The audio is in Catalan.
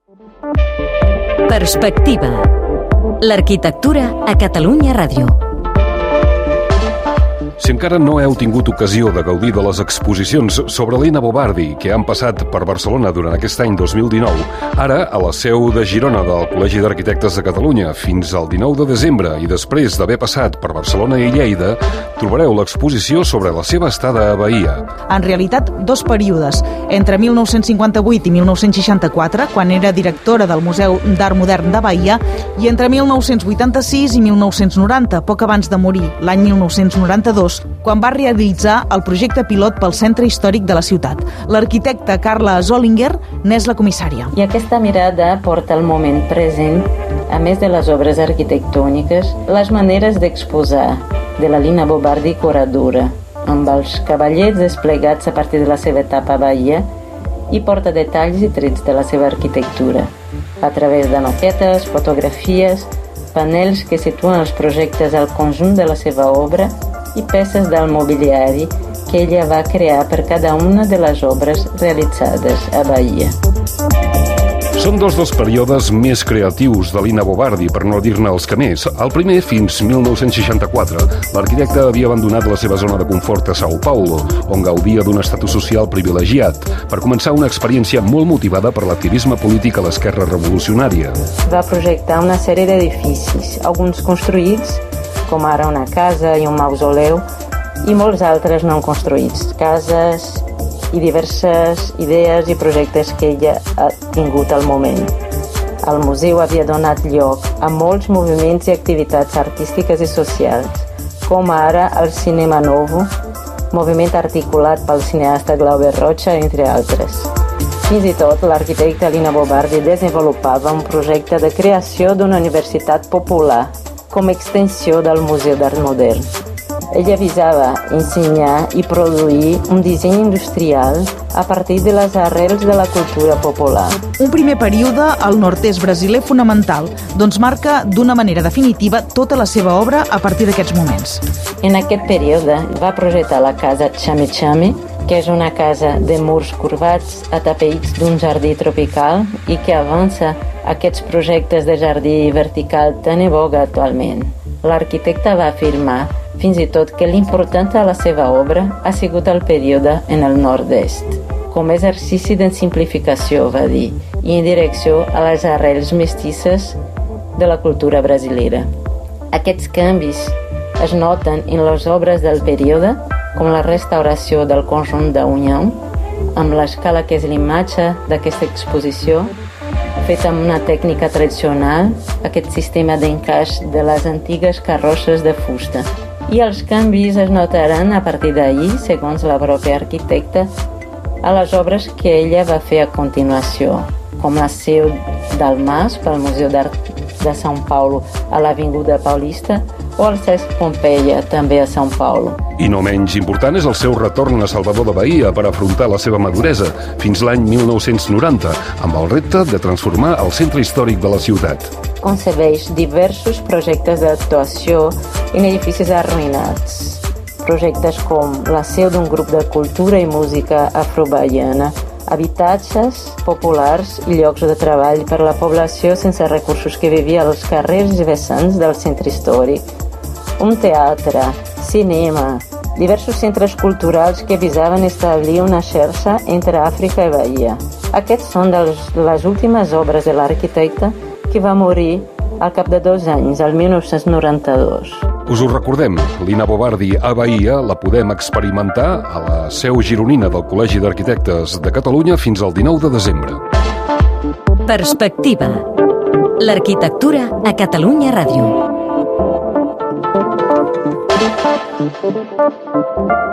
Perspectiva. L'arquitectura a Catalunya Ràdio. Si encara no heu tingut ocasió de gaudir de les exposicions sobre Lina Bo Bardi que han passat per Barcelona durant aquest any 2019, ara, a la seu de Girona del Col·legi d'Arquitectes de Catalunya fins al 19 de desembre i després d'haver passat per Barcelona i Lleida, trobareu l'exposició sobre la seva estada a Bahia. En realitat, dos períodes, entre 1958 i 1964, quan era directora del Museu d'Art Modern de Bahia, i entre 1986 i 1990, poc abans de morir, l'any 1992, quan va realitzar el projecte pilot pel centre històric de la ciutat. L'arquitecta Carla Zollinger n'és la comissària. I aquesta mirada porta al moment present, a més de les obres arquitectòniques, les maneres d'exposar de la Lina Bo Bardi curadora, amb els cavallets desplegats a partir de la seva etapa a Bahia, i porta detalls i trets de la seva arquitectura, a través de maquetes, fotografies, panels que situen els projectes al conjunt de la seva obra i peces del mobiliari que ella va crear per cada una de les obres realitzades a Bahia. Són dos dels períodes més creatius de Lina Bo Bardi, per no dir-ne els que més. El primer, fins 1964, l'arquitecte havia abandonat la seva zona de confort a São Paulo, on gaudia d'un estatus social privilegiat, per començar una experiència molt motivada per l'activisme polític a l'esquerra revolucionària. Va projectar una sèrie d'edificis, alguns construïts, com ara una casa i un mausoleu, i molts altres no construïts, cases i diverses idees i projectes que ella ha tingut al moment. El museu havia donat lloc a molts moviments i activitats artístiques i socials, com ara el Cinema Novo, moviment articulat pel cineasta Glauber Rocha, entre altres. Fins i tot, l'arquitecta Lina Bo Bardi desenvolupava un projecte de creació d'una universitat popular, com a extensió del Museu d'Art Modern. Ella visava ensenyar i produir un disseny industrial a partir de les arrels de la cultura popular. Un primer període al nord-est brasiler fonamental, doncs marca d'una manera definitiva tota la seva obra a partir d'aquests moments. En aquest període va projectar la casa Chame Chame, que és una casa de murs corbats atapeïts d'un jardí tropical i que avança aquests projectes de jardí vertical tan en voga actualment. L'arquitecte va afirmar fins i tot que l'important a la seva obra ha sigut el període en el nord-est, com a exercici de simplificació, va dir, i en direcció a les arrels mestisses de la cultura brasilera. Aquests canvis es noten en les obres del període, com la restauració del conjunt d'Unió, amb l'escala que és l'imatge d'aquesta exposició, feta amb una tècnica tradicional, aquest sistema d'encaix de les antigues carrosses de fusta. I els canvis es notaran a partir d'ahir, segons la pròpia arquitecta, a les obres que ella va fer a continuació, com la seu del Mas pel Museu d'Art de São Paulo a l'Avinguda Paulista o el Cesc Pompeia, també a São Paulo. I no menys important és el seu retorn a Salvador de Bahia per afrontar la seva maduresa fins l'any 1990, amb el repte de transformar el centre històric de la ciutat. Concebeix diversos projectes d'actuació en edificis arruïnats. Projectes com la seu d'un grup de cultura i música afro-bahiana, habitatges populars i llocs de treball per a la població sense recursos que vivia als carrers i vessants del centre històric, un teatre, cinema, diversos centres culturals que visaven establir una xarxa entre Àfrica i Bahia. Aquests són de les últimes obres de l'arquitecte que va morir al cap de 2 anys, el 1992. Us ho recordem, Lina Bo Bardi a Bahia la podem experimentar a la seu gironina del Col·legi d'Arquitectes de Catalunya fins al 19 de desembre. Perspectiva. L'arquitectura a Catalunya Ràdio.